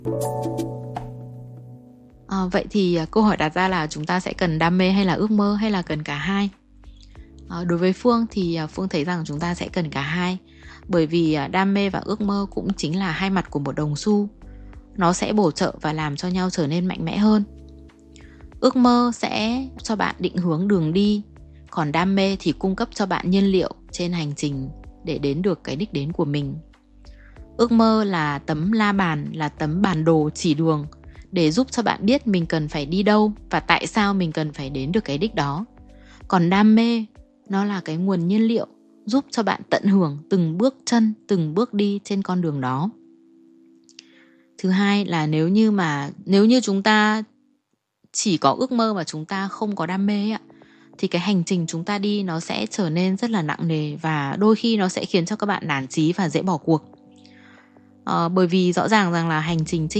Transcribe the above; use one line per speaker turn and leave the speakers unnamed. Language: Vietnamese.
Vậy thì câu hỏi đặt ra là chúng ta sẽ cần đam mê hay là ước mơ hay là cần cả hai? Đối với Phương thì Phương thấy rằng chúng ta sẽ cần cả hai. Bởi vì đam mê và ước mơ cũng chính là hai mặt của một đồng xu. Nó sẽ bổ trợ và làm cho nhau trở nên mạnh mẽ hơn. Ước mơ sẽ cho bạn định hướng đường đi, còn đam mê thì cung cấp cho bạn nhiên liệu trên hành trình để đến được cái đích đến của mình. Ước mơ là tấm la bàn, là tấm bản đồ chỉ đường để giúp cho bạn biết mình cần phải đi đâu và tại sao mình cần phải đến được cái đích đó. Còn đam mê, nó là cái nguồn nhiên liệu giúp cho bạn tận hưởng từng bước chân, từng bước đi trên con đường đó. Thứ hai là nếu như chúng ta chỉ có ước mơ mà chúng ta không có đam mê thì cái hành trình chúng ta đi nó sẽ trở nên rất là nặng nề và đôi khi nó sẽ khiến cho các bạn nản chí và dễ bỏ cuộc. Bởi vì rõ ràng rằng là hành trình